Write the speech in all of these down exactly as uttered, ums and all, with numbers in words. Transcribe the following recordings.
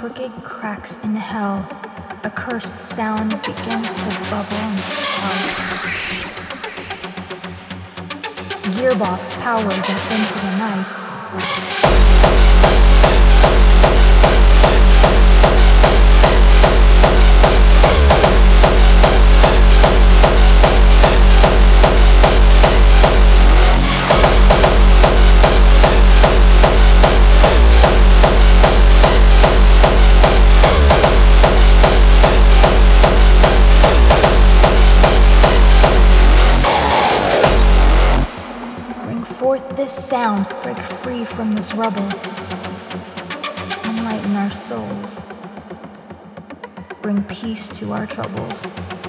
crooked cracks in hell, a cursed sound begins to bubble and swell. Gearbox powers us into the night. Forth this sound, break free from this rubble, enlighten our souls, bring peace to our troubles.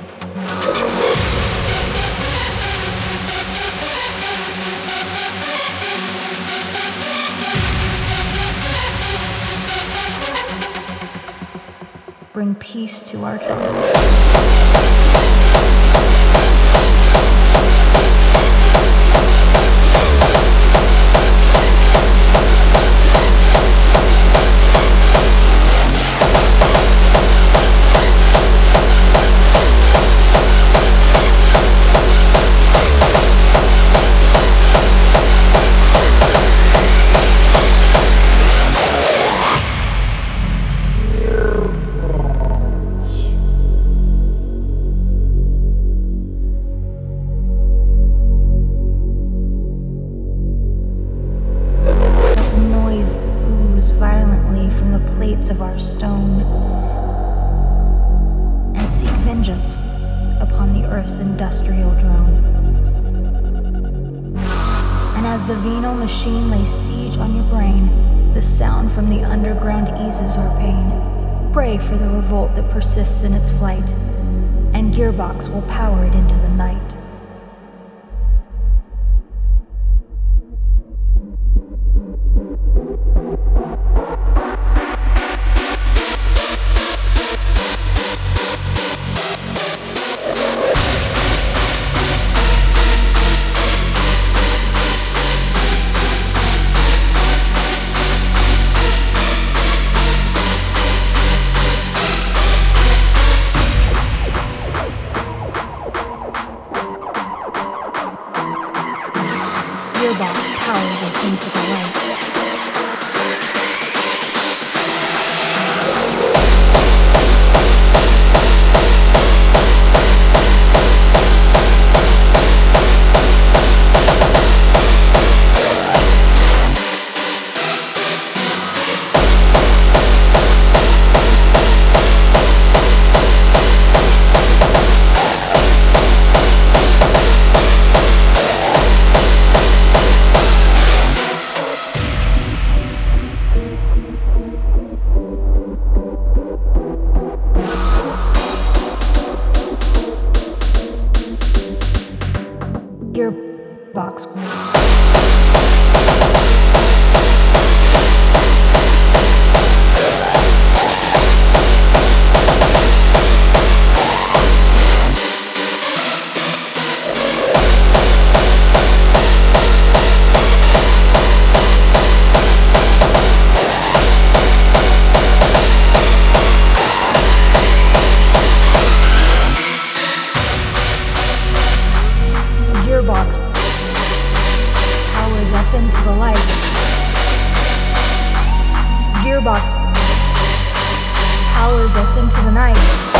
Bring peace to our troubles. Of our stone and seek vengeance upon the Earth's industrial drone. And as the venal machine lays siege on your brain, the sound from the underground eases our pain. Pray for the revolt that persists in its flight, and Gearbox will power it into the night. Gearbox powers us into the light. Gearbox. Gearbox powers us into the light. Gearbox powers us into the night.